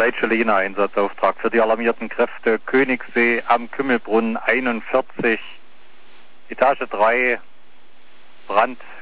Leitstelle Einsatzaufträg für die alarmierten Kräfte Königssee am Kümmelbrunnen 41, Etage 3, Brand